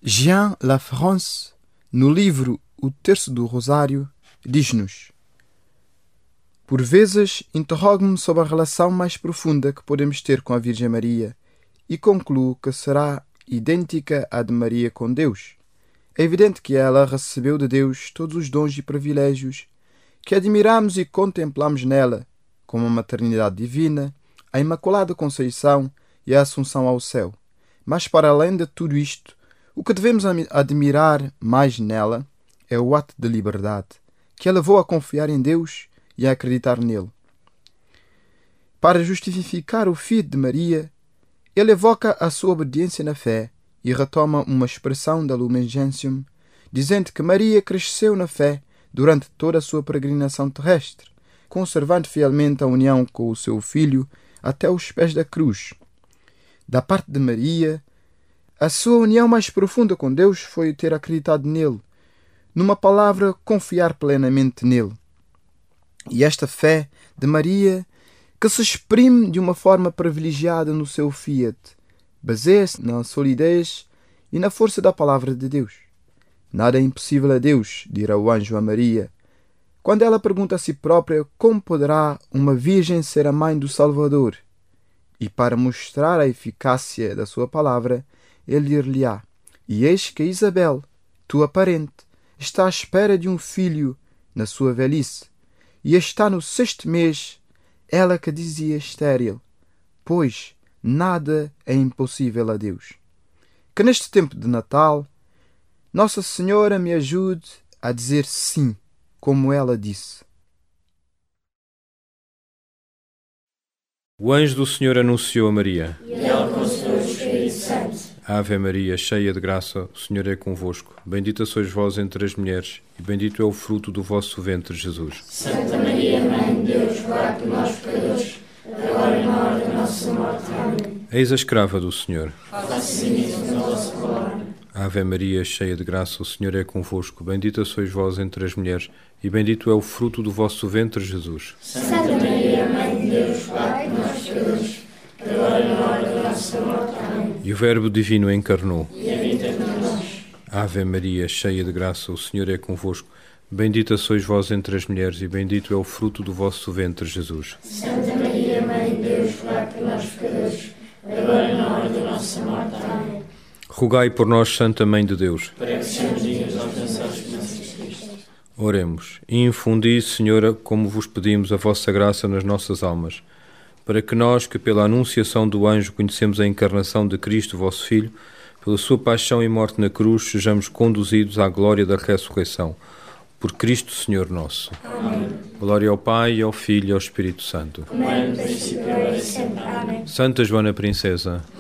Jean Lafrance, no livro O Terço do Rosário, diz-nos: por vezes interrogo-me sobre a relação mais profunda que podemos ter com a Virgem Maria e concluo que será idêntica à de Maria com Deus. É evidente que ela recebeu de Deus todos os dons e privilégios que admiramos e contemplamos nela, como a maternidade divina, a Imaculada Conceição e a Assunção ao céu. Mas para além de tudo isto, o que devemos admirar mais nela é o ato de liberdade que a levou a confiar em Deus e a acreditar nele. Para justificar o filho de Maria, ele evoca a sua obediência na fé e retoma uma expressão da Lumen Gentium, dizendo que Maria cresceu na fé durante toda a sua peregrinação terrestre, conservando fielmente a união com o seu filho até os pés da cruz. Da parte de Maria, a sua união mais profunda com Deus foi ter acreditado nele, numa palavra, confiar plenamente nele. E esta fé de Maria, que se exprime de uma forma privilegiada no seu fiat, baseia-se na solidez e na força da palavra de Deus. Nada é impossível a Deus, dirá o anjo a Maria, quando ela pergunta a si própria como poderá uma virgem ser a mãe do Salvador. E para mostrar a eficácia da sua palavra, ele dir-lhe-á: e eis que Isabel, tua parente, está à espera de um filho na sua velhice, e está no 6º mês, ela que dizia estéril, pois nada é impossível a Deus. Que neste tempo de Natal, Nossa Senhora me ajude a dizer sim, como ela disse. O anjo do Senhor anunciou a Maria. E ela concebeu o Espírito Santo. Ave Maria, cheia de graça, o Senhor é convosco. Bendita sois vós entre as mulheres, e bendito é o fruto do vosso ventre, Jesus. Santa Maria, Mãe de Deus, rogai por nós pecadores, agora e na hora da nossa morte. Amém. Eis a escrava do Senhor. Faça-se nisso na vossa palavra. Ave Maria, cheia de graça, o Senhor é convosco. Bendita sois vós entre as mulheres, e bendito é o fruto do vosso ventre, Jesus. Santa Maria, Mãe de Deus, rogai por nós pecadores, agora e na hora da nossa morte. Amém. E o Verbo Divino encarnou. E habita entre nós. Ave Maria, cheia de graça, o Senhor é convosco. Bendita sois vós entre as mulheres, e bendito é o fruto do vosso ventre, Jesus. Santa Maria, Mãe de Deus, rogai por nós pecadores, agora e na hora da nossa morte. Amém. Rogai por nós, Santa Mãe de Deus. Para que sejamos dignos de alcançar as promessas de Cristo. Oremos. E infundi, Senhora, como vos pedimos, a vossa graça nas nossas almas, para que nós, que pela anunciação do anjo conhecemos a encarnação de Cristo, vosso Filho, pela sua paixão e morte na cruz, sejamos conduzidos à glória da ressurreição. Por Cristo, Senhor nosso. Amém. Glória ao Pai, e ao Filho e ao Espírito Santo. Como era no princípio, agora e sempre. Amém. Santa Joana Princesa,